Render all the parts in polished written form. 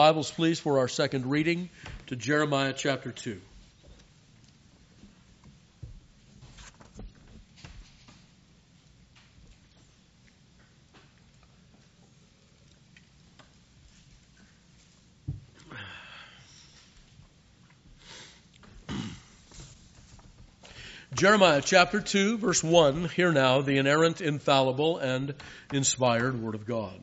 Bibles, please, for our second reading to Jeremiah chapter 2. Jeremiah chapter 2, verse 1, hear now the inerrant, infallible, and inspired word of God.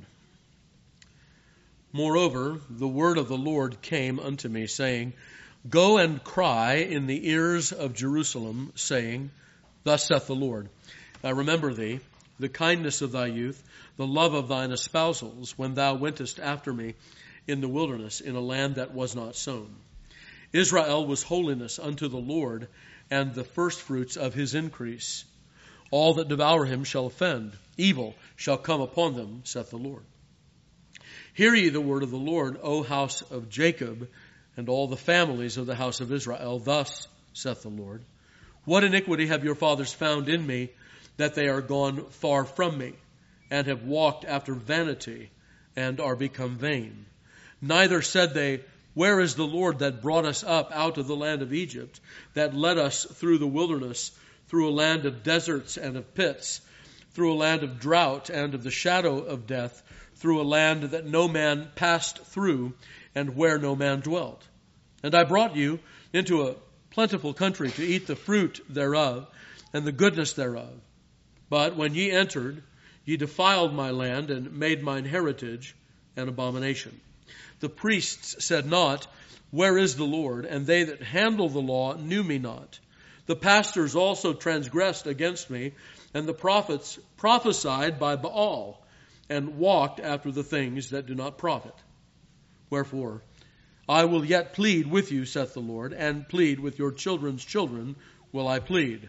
Moreover, the word of the Lord came unto me, saying, Go and cry in the ears of Jerusalem, saying, Thus saith the Lord, I remember thee, the kindness of thy youth, the love of thine espousals, when thou wentest after me in the wilderness, in a land that was not sown. Israel was holiness unto the Lord, and the firstfruits of his increase. All that devour him shall offend. Evil shall come upon them, saith the Lord. Hear ye the word of the Lord, O house of Jacob, and all the families of the house of Israel. Thus saith the Lord, What iniquity have your fathers found in me, that they are gone far from me, and have walked after vanity, and are become vain? Neither said they, Where is the Lord that brought us up out of the land of Egypt, that led us through the wilderness, through a land of deserts and of pits, through a land of drought and of the shadow of death, through a land that no man passed through, and where no man dwelt? And I brought you into a plentiful country to eat the fruit thereof, and the goodness thereof. But when ye entered, ye defiled my land, and made mine heritage an abomination. The priests said not, Where is the Lord? And they that handle the law knew me not. The pastors also transgressed against me, and the prophets prophesied by Baal, and walked after the things that do not profit. Wherefore, I will yet plead with you, saith the Lord, and plead with your children's children will I plead.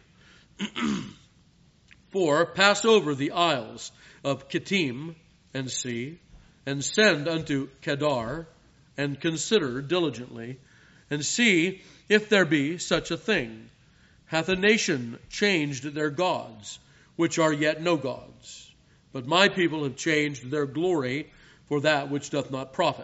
For pass over the isles of Kittim, and see, and send unto Kedar, and consider diligently, and see if there be such a thing. Hath a nation changed their gods, which are yet no gods? But my people have changed their glory for that which doth not profit.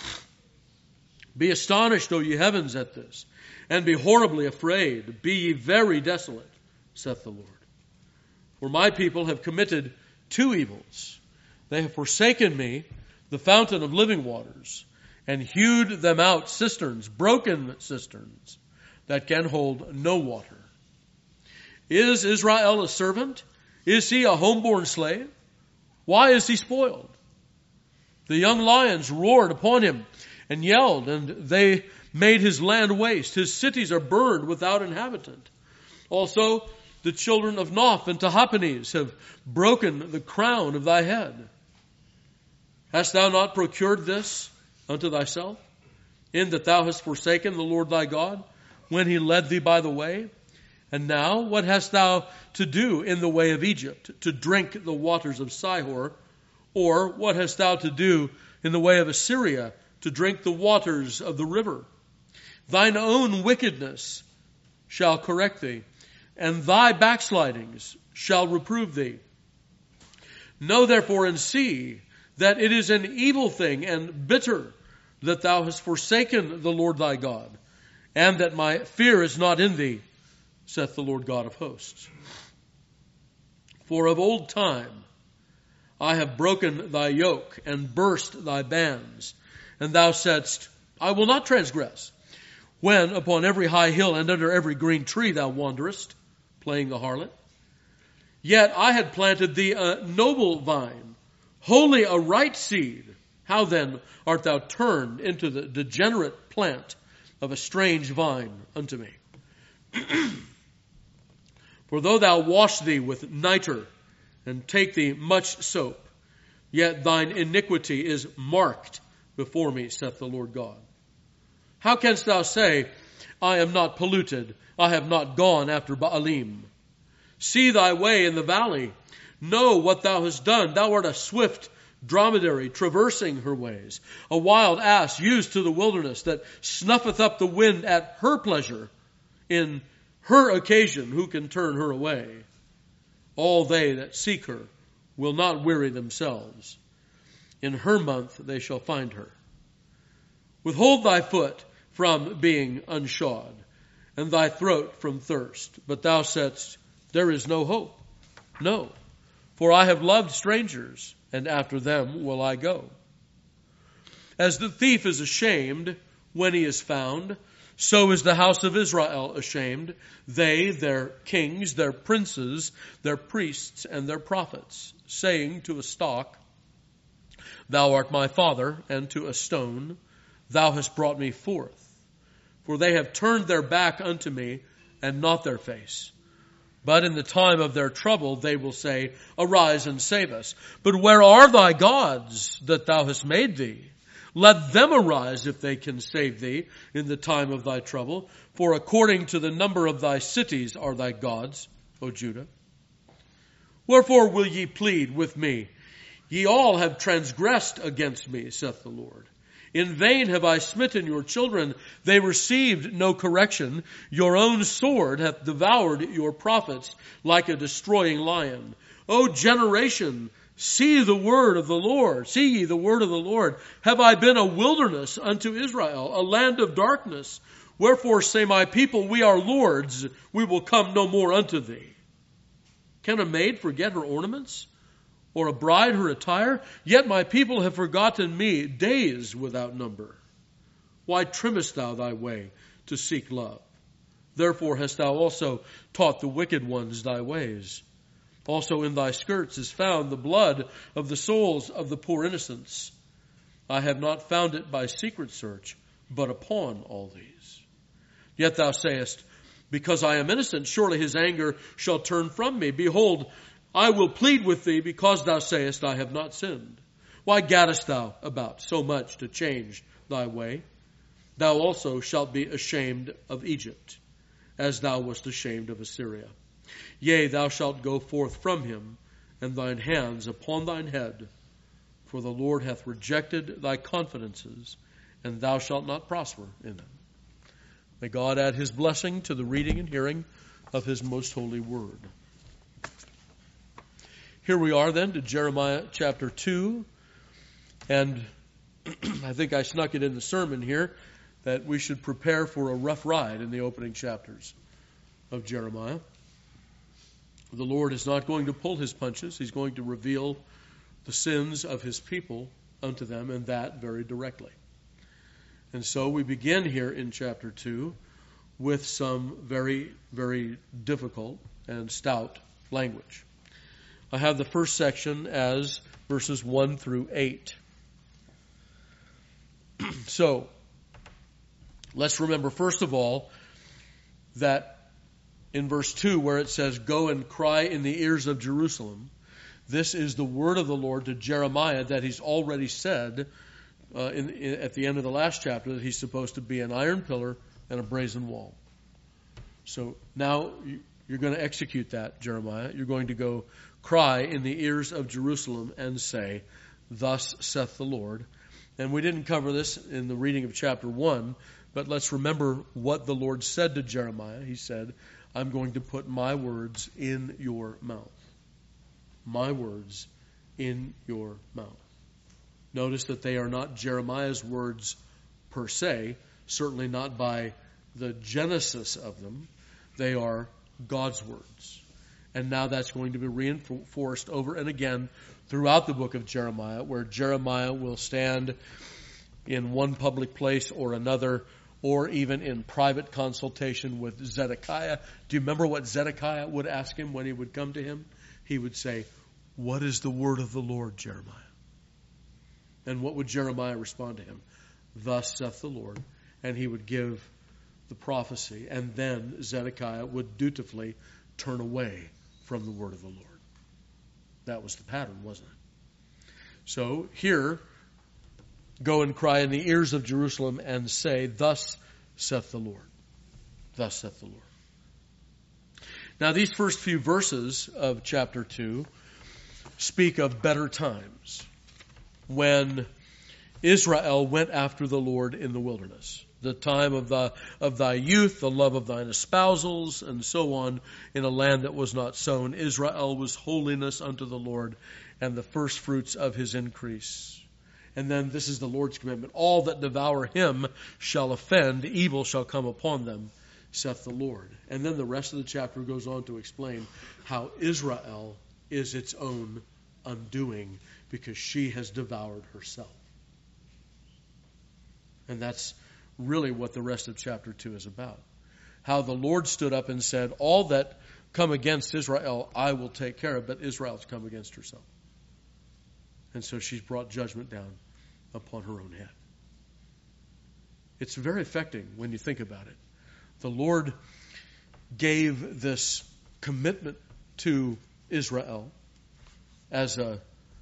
Be astonished, O ye heavens, at this, and be horribly afraid. Be ye very desolate, saith the Lord. For my people have committed two evils. They have forsaken me, the fountain of living waters, and hewed them out cisterns, broken cisterns, that can hold no water. Is Israel a servant? Is he a homeborn slave? Why is he spoiled? The young lions roared upon him and yelled, and they made his land waste. His cities are burned without inhabitant. Also, the children of Noph and Tahpanhes have broken the crown of thy head. Hast thou not procured this unto thyself, in that thou hast forsaken the Lord thy God, when he led thee by the way? And now, what hast thou to do in the way of Egypt, to drink the waters of Sihor? Or what hast thou to do in the way of Assyria, to drink the waters of the river? Thine own wickedness shall correct thee, and thy backslidings shall reprove thee. Know therefore and see that it is an evil thing and bitter that thou hast forsaken the Lord thy God, and that my fear is not in thee, saith the Lord God of hosts. For of old time I have broken thy yoke and burst thy bands, and thou saidst, I will not transgress, when upon every high hill and under every green tree thou wanderest, playing the harlot. Yet I had planted thee a noble vine, wholly a right seed. How then art thou turned into the degenerate plant of a strange vine unto me? For though thou wash thee with nitre, and take thee much soap, yet thine iniquity is marked before me, saith the Lord God. How canst thou say, I am not polluted, I have not gone after Baalim? See thy way in the valley, know what thou hast done. Thou art a swift dromedary traversing her ways, a wild ass used to the wilderness, that snuffeth up the wind at her pleasure. In her occasion, who can turn her away? All they that seek her will not weary themselves. In her month they shall find her. Withhold thy foot from being unshod, and thy throat from thirst. But thou saidst, there is no hope. No, for I have loved strangers, and after them will I go. As the thief is ashamed when he is found, so is the house of Israel ashamed, they, their kings, their princes, their priests, and their prophets, saying to a stock, thou art my father, and to a stone, thou hast brought me forth. For they have turned their back unto me, and not their face. But in the time of their trouble they will say, arise and save us. But where are thy gods that thou hast made thee? Let them arise if they can save thee in the time of thy trouble. For according to the number of thy cities are thy gods, O Judah. Wherefore will ye plead with me? Ye all have transgressed against me, saith the Lord. In vain have I smitten your children. They received no correction. Your own sword hath devoured your prophets like a destroying lion. O generation, see the word of the Lord. See ye the word of the Lord. Have I been a wilderness unto Israel, a land of darkness? Wherefore say my people, we are lords. We will come no more unto thee. Can a maid forget her ornaments? Or a bride her attire? Yet my people have forgotten me days without number. Why trimmest thou thy way to seek love? Therefore hast thou also taught the wicked ones thy ways. Also in thy skirts is found the blood of the souls of the poor innocents. I have not found it by secret search, but upon all these. Yet thou sayest, because I am innocent, surely his anger shall turn from me. Behold, I will plead with thee because thou sayest, I have not sinned. Why gaddest thou about so much to change thy way? Thou also shalt be ashamed of Egypt, as thou wast ashamed of Assyria. Yea, thou shalt go forth from him, and thine hands upon thine head. For the Lord hath rejected thy confidences, and thou shalt not prosper in them. May God add his blessing to the reading and hearing of his most holy word. Here we are then to Jeremiah chapter 2, and I think I snuck it in the sermon here that we should prepare for a rough ride in the opening chapters of Jeremiah. The Lord is not going to pull his punches. He's going to reveal the sins of his people unto them, and that very directly. And so we begin here in chapter 2 with some very, very difficult and stout language. I have the first section as verses 1 through 8. So, let's remember first of all that in verse 2 where it says, go and cry in the ears of Jerusalem, this is the word of the Lord to Jeremiah that he's already said at the end of the last chapter that he's supposed to be an iron pillar and a brazen wall. So now you're going to execute that, Jeremiah. You're going to go cry in the ears of Jerusalem and say, thus saith the Lord. And we didn't cover this in the reading of chapter 1, but let's remember what the Lord said to Jeremiah. He said, I'm going to put my words in your mouth. My words in your mouth. Notice that they are not Jeremiah's words per se, certainly not by the genesis of them. They are God's words. And now that's going to be reinforced over and again throughout the book of Jeremiah, where Jeremiah will stand in one public place or another, or even in private consultation with Zedekiah. Do you remember what Zedekiah would ask him when he would come to him? He would say, what is the word of the Lord, Jeremiah? And what would Jeremiah respond to him? Thus saith the Lord. And he would give the prophecy. And then Zedekiah would dutifully turn away from the word of the Lord. That was the pattern, wasn't it? So here, go and cry in the ears of Jerusalem and say, thus saith the Lord. Thus saith the Lord. Now these first few verses of chapter 2 speak of better times, when Israel went after the Lord in the wilderness. The time of thy youth, the love of thine espousals, and so on, in a land that was not sown. Israel was holiness unto the Lord, and the first fruits of his increase. And then this is the Lord's commandment. All that devour him shall offend, evil shall come upon them, saith the Lord. And then the rest of the chapter goes on to explain how Israel is its own undoing because she has devoured herself. And that's really what the rest of chapter 2 is about. How the Lord stood up and said, all that come against Israel, I will take care of, but Israel's come against herself. And so she's brought judgment down upon her own head. It's very affecting when you think about it. The Lord gave this commitment to Israel as a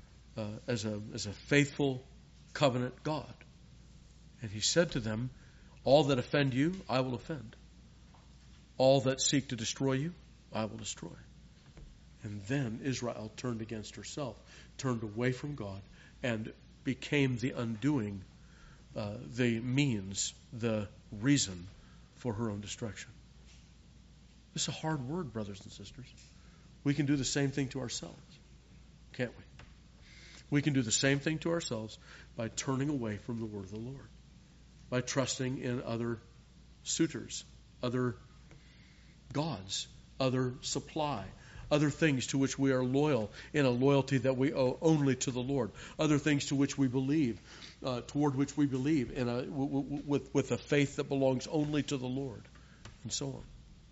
faithful covenant God. And he said to them, all that offend you, I will offend. All that seek to destroy you, I will destroy. And then Israel turned against herself, turned away from God, and became the undoing, the means, the reason for her own destruction. This is a hard word, brothers and sisters. We can do the same thing to ourselves, can't we? We can do the same thing to ourselves by turning away from the word of the Lord, by trusting in other suitors, other gods, other supply, other things to which we are loyal in a loyalty that we owe only to the Lord, other things to which we believe, toward which we believe with a faith that belongs only to the Lord, and so on.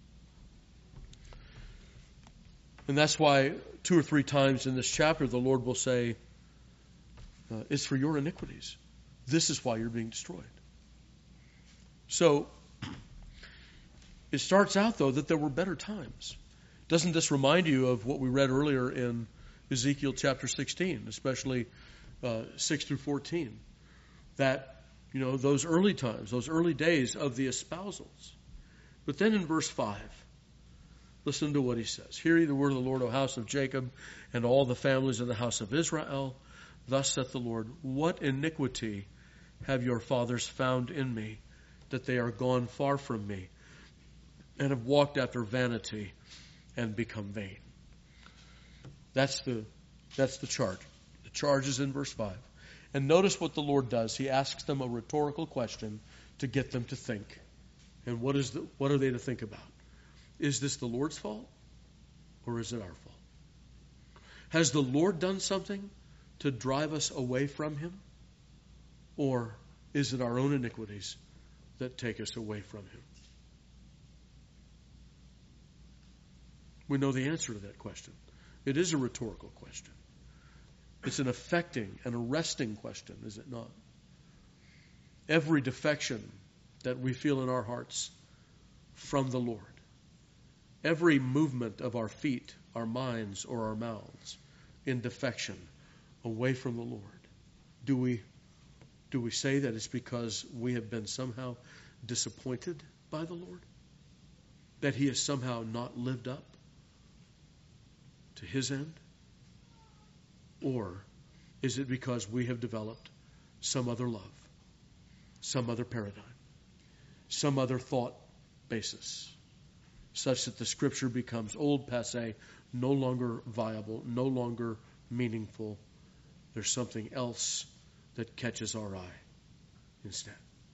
And that's why 2 or 3 times in this chapter the Lord will say, it's for your iniquities. This is why you're being destroyed. So, it starts out, though, that there were better times. Doesn't this remind you of what we read earlier in Ezekiel chapter 16, especially 6 through 14? That, those early times, those early days of the espousals. But then in verse 5, listen to what he says. Hear ye the word of the Lord, O house of Jacob, and all the families of the house of Israel. Thus saith the Lord, what iniquity have your fathers found in me, that they are gone far from me, and have walked after vanity and become vain. That's the charge. The charge is in verse 5. And notice what the Lord does. He asks them a rhetorical question to get them to think. And what are they to think about? Is this the Lord's fault, or is it our fault? Has the Lord done something to drive us away from him? Or is it our own iniquities that take us away from him? We know the answer to that question. It is a rhetorical question. It's an affecting, an arresting question, is it not? Every defection that we feel in our hearts from the Lord, every movement of our feet, our minds, or our mouths in defection away from the Lord, do we say that it's because we have been somehow disappointed by the Lord? That he has somehow not lived up to his end? Or is it because we have developed some other love, some other paradigm, some other thought basis, such that the Scripture becomes old, passé, no longer viable, no longer meaningful? There's something else that catches our eye instead.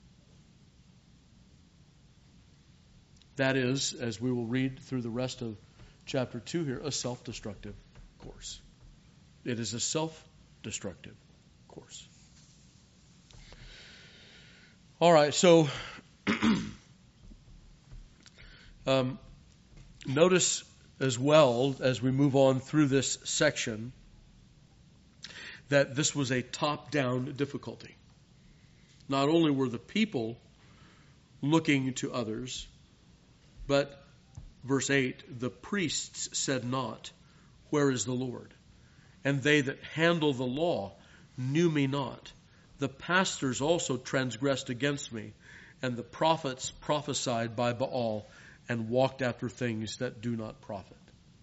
That is, as we will read through the rest of chapter 2 here, a self-destructive course. It is a self-destructive course. All right, so notice as well as we move on through this section that this was a top-down difficulty. Not only were the people looking to others, but verse 8, the priests said not, where is the Lord? And they that handle the law knew me not. The pastors also transgressed against me, and the prophets prophesied by Baal and walked after things that do not profit.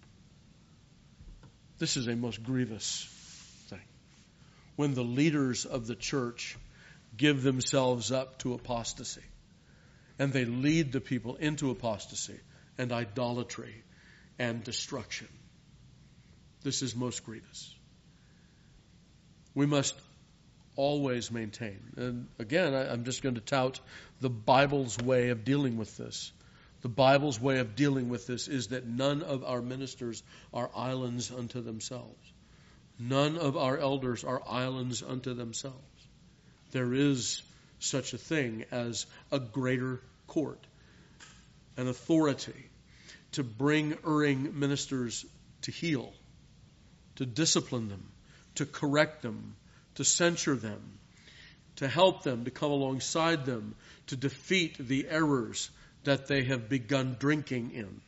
This is a most grievous thing. When the leaders of the church give themselves up to apostasy, and they lead the people into apostasy and idolatry and destruction. This is most grievous. We must always maintain. And again, I'm just going to tout the Bible's way of dealing with this. The Bible's way of dealing with this is that none of our ministers are islands unto themselves. None of our elders are islands unto themselves. There is such a thing as a greater court, an authority to bring erring ministers to heel, to discipline them, to correct them, to censure them, to help them, to come alongside them, to defeat the errors that they have begun drinking in.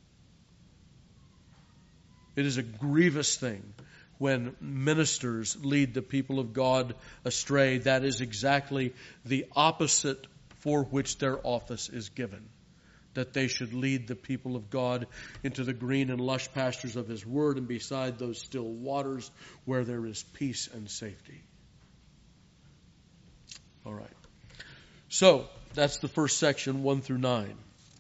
It is a grievous thing when ministers lead the people of God astray. That is exactly the opposite for which their office is given. That they should lead the people of God into the green and lush pastures of His Word and beside those still waters where there is peace and safety. All right. So, that's the first section, 1 through 9.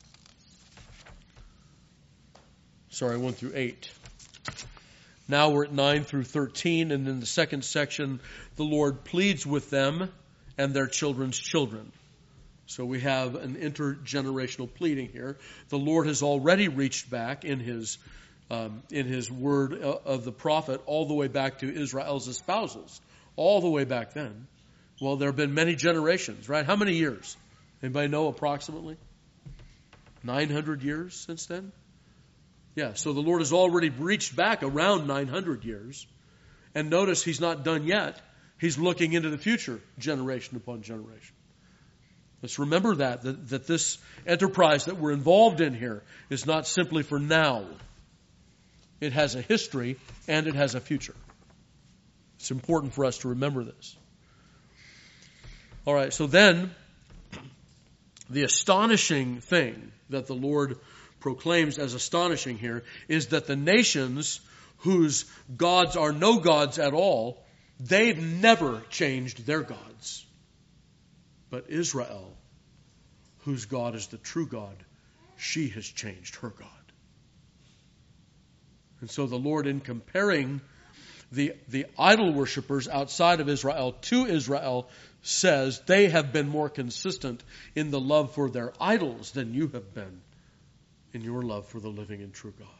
Sorry, 1 through 8. Now we're at 9 through 13, and in the second section, the Lord pleads with them and their children's children. So we have an intergenerational pleading here. The Lord has already reached back in His word of the prophet all the way back to Israel's espousals, all the way back then. Well, there have been many generations, right? How many years? Anybody know approximately? 900 years since then? Yeah, so the Lord has already reached back around 900 years. And notice He's not done yet. He's looking into the future, generation upon generation. Let's remember that this enterprise that we're involved in here is not simply for now. It has a history and it has a future. It's important for us to remember this. All right, so then the astonishing thing that the Lord proclaims as astonishing here is that the nations whose gods are no gods at all, they've never changed their gods. But Israel, whose God is the true God, she has changed her God. And so the Lord, in comparing the idol worshippers outside of Israel to Israel, says they have been more consistent in the love for their idols than you have been in your love for the living and true God.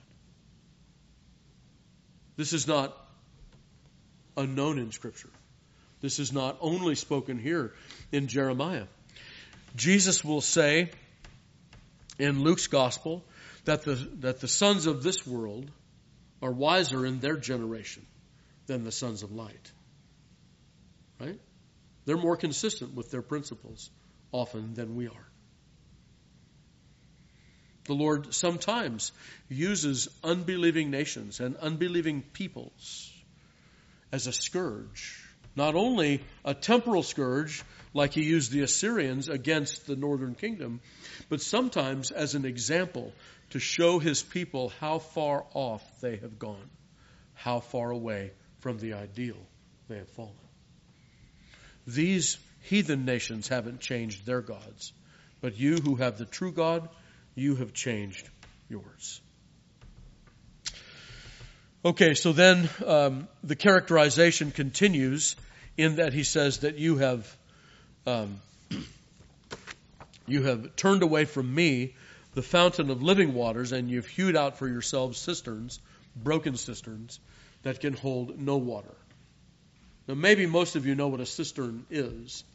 This is not unknown in Scripture. This is not only spoken here in Jeremiah. Jesus will say in Luke's Gospel that the sons of this world are wiser in their generation than the sons of light. Right? They're more consistent with their principles often than we are. The Lord sometimes uses unbelieving nations and unbelieving peoples as a scourge. Not only a temporal scourge, like He used the Assyrians against the northern kingdom, but sometimes as an example to show His people how far off they have gone, how far away from the ideal they have fallen. These heathen nations haven't changed their gods, but you who have the true God, you have changed yours. Okay, so then the characterization continues in that He says that you have turned away from me, the fountain of living waters, and you've hewed out for yourselves cisterns, broken cisterns, that can hold no water. Now, maybe most of you know what a cistern is.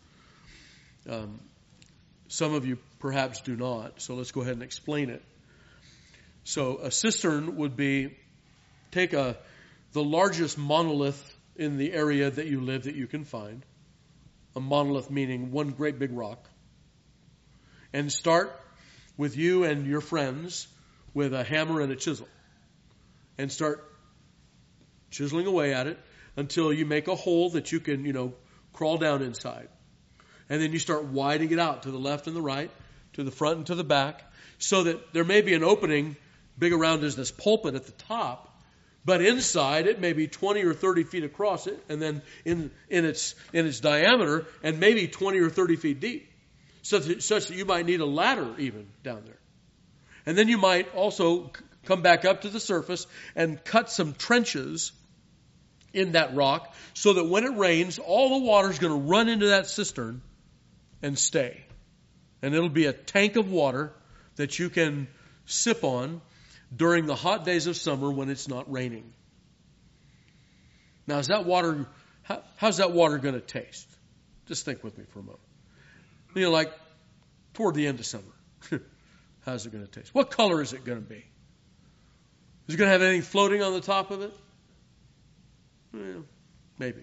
Some of you perhaps do not, so let's go ahead and explain it. So a cistern would be, take the largest monolith in the area that you live that you can find, a monolith meaning one great big rock, and start with you and your friends with a hammer and a chisel, and start chiseling away at it until you make a hole that you can, crawl down inside. And then you start widening it out to the left and the right, to the front and to the back, so that there may be an opening big around as this pulpit at the top, but inside it may be 20 or 30 feet across it, and then in its diameter, and maybe 20 or 30 feet deep, such that you might need a ladder even down there. And then you might also come back up to the surface and cut some trenches in that rock so that when it rains, all the water is going to run into that cistern and stay. And it'll be a tank of water that you can sip on during the hot days of summer when it's not raining. Now, how's that water going to taste? Just think with me for a moment. Like toward the end of summer. How's it going to taste? What color is it going to be? Is it going to have anything floating on the top of it? Well, maybe.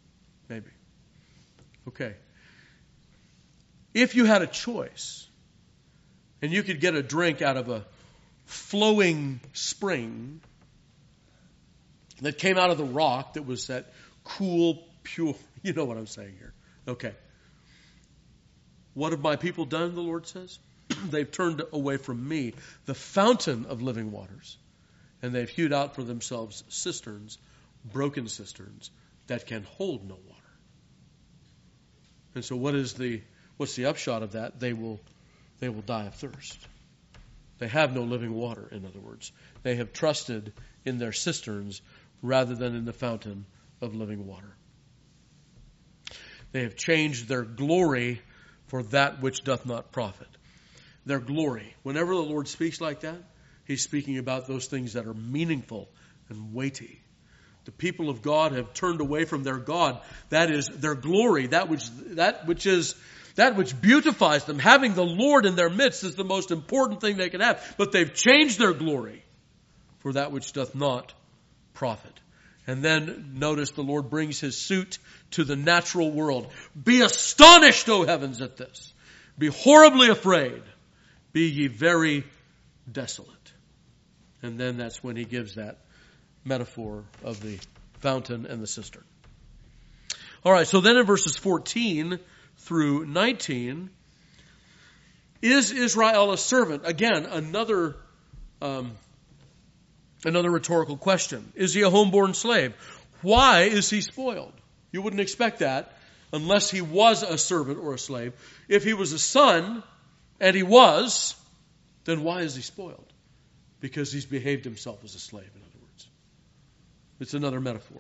Okay. If you had a choice and you could get a drink out of a flowing spring that came out of the rock that was that cool, pure, you know what I'm saying here. Okay. What have my people done, the Lord says? They've turned away from me, the fountain of living waters, and they've hewed out for themselves cisterns, broken cisterns, that can hold no water. And so what's the upshot of that? They will die of thirst. They have no living water, in other words. They have trusted in their cisterns rather than in the fountain of living water. They have changed their glory for that which doth not profit. Their glory. Whenever the Lord speaks like that, He's speaking about those things that are meaningful and weighty. The people of God have turned away from their God. That is their glory, that which beautifies them. Having the Lord in their midst is the most important thing they can have. But they've changed their glory for that which doth not profit. And then notice the Lord brings His suit to the natural world. Be astonished, O heavens, at this. Be horribly afraid. Be ye very desolate. And then that's when He gives that metaphor of the fountain and the cistern. All right, so then in verses 14 through 19, is Israel a servant? Again, another rhetorical question. Is he a homeborn slave? Why is he spoiled? You wouldn't expect that unless he was a servant or a slave. If he was a son, and he was, then why is he spoiled? Because he's behaved himself as a slave, in other words. It's another metaphor.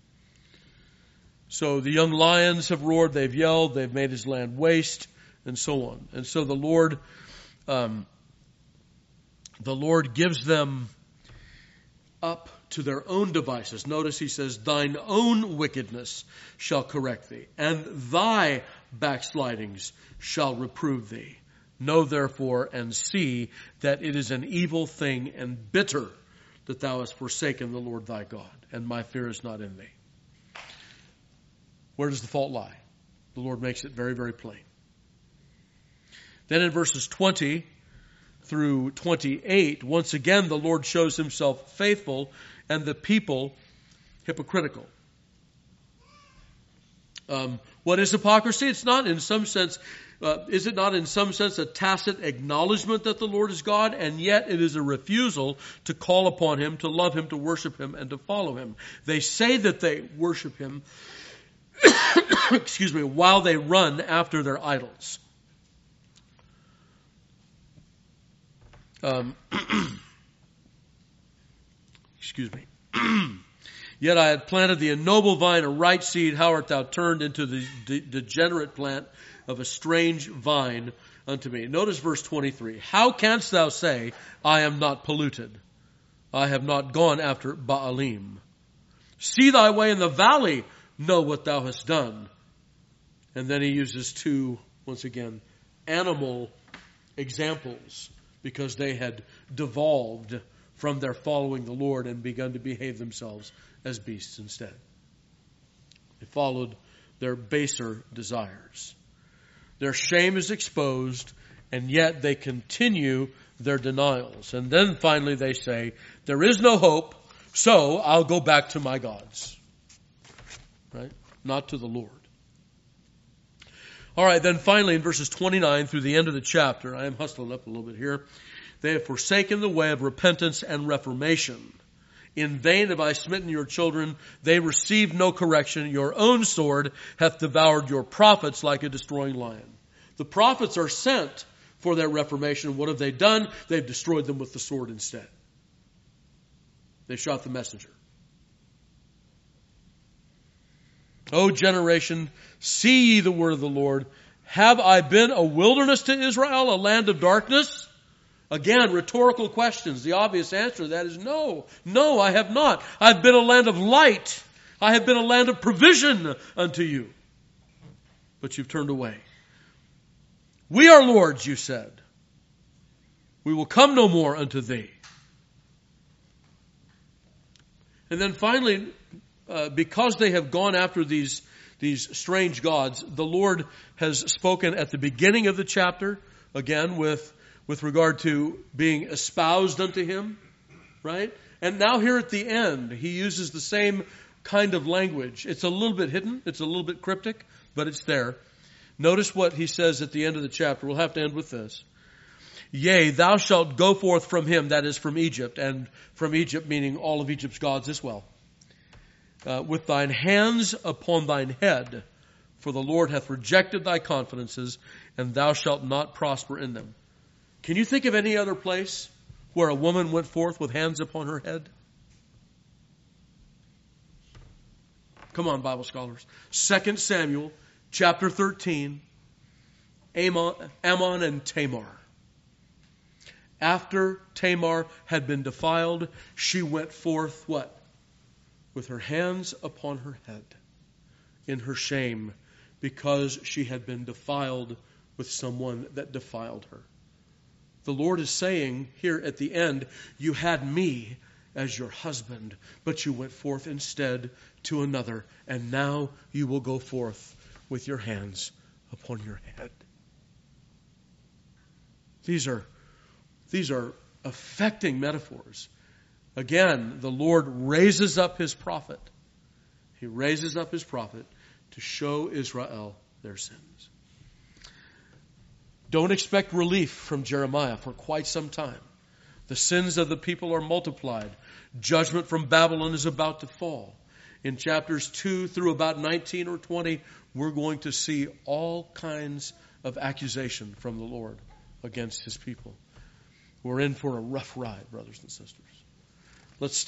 So the young lions have roared, they've yelled, they've made his land waste, and so on. And so the Lord gives them up to their own devices. Notice He says, thine own wickedness shall correct thee, and thy backslidings shall reprove thee. Know therefore and see that it is an evil thing and bitter that thou hast forsaken the Lord thy God, and my fear is not in thee. Where does the fault lie? The Lord makes it very, very plain. Then in verses 20 through 28, once again the Lord shows Himself faithful and the people hypocritical. What is hypocrisy? It's not in some sense, is it not in some sense a tacit acknowledgement that the Lord is God, and yet it is a refusal to call upon Him, to love Him, to worship Him, and to follow Him. They say that they worship Him, while they run after their idols. Yet I had planted thee a noble vine, a right seed. How art thou turned into the degenerate plant of a strange vine unto me? Notice verse 23. How canst thou say, I am not polluted? I have not gone after Baalim. See thy way in the valley, know what thou hast done. And then he uses two, once again, animal examples, because they had devolved from their following the Lord and begun to behave themselves as beasts instead. They followed their baser desires. Their shame is exposed, and yet they continue their denials. And then finally they say, there is no hope, so I'll go back to my gods. Right? Not to the Lord. All right, then finally in verses 29 through the end of the chapter, I am hustling up a little bit here. They have forsaken the way of repentance and reformation. In vain have I smitten your children. They receive no correction. Your own sword hath devoured your prophets like a destroying lion. The prophets are sent for their reformation. What have they done? They've destroyed them with the sword instead. They shot the messenger. O generation, see ye the word of the Lord. Have I been a wilderness to Israel, a land of darkness? Again, rhetorical questions. The obvious answer to that is no. No, I have not. I've been a land of light. I have been a land of provision unto you. But you've turned away. We are lords, you said. We will come no more unto thee. And then finally, because they have gone after these strange gods, the Lord has spoken at the beginning of the chapter, again with regard to being espoused unto him, right? And now here at the end, he uses the same kind of language. It's a little bit hidden, it's a little bit cryptic, but it's there. Notice what he says at the end of the chapter. We'll have to end with this. Yea, thou shalt go forth from him, that is from Egypt, and from Egypt meaning all of Egypt's gods as well, with thine hands upon thine head, for the Lord hath rejected thy confidences, and thou shalt not prosper in them. Can you think of any other place where a woman went forth with hands upon her head? Come on, Bible scholars. 2 Samuel chapter 13, Ammon and Tamar. After Tamar had been defiled, she went forth, what? With her hands upon her head in her shame, because she had been defiled with someone that defiled her. The Lord is saying here at the end, you had me as your husband, but you went forth instead to another, and now you will go forth with your hands upon your head. These are affecting metaphors. Again, the Lord raises up his prophet. He raises up his prophet to show Israel their sins. Don't expect relief from Jeremiah for quite some time. The sins of the people are multiplied. Judgment from Babylon is about to fall. In chapters 2 through about 19 or 20, we're going to see all kinds of accusation from the Lord against his people. We're in for a rough ride, brothers and sisters. Let's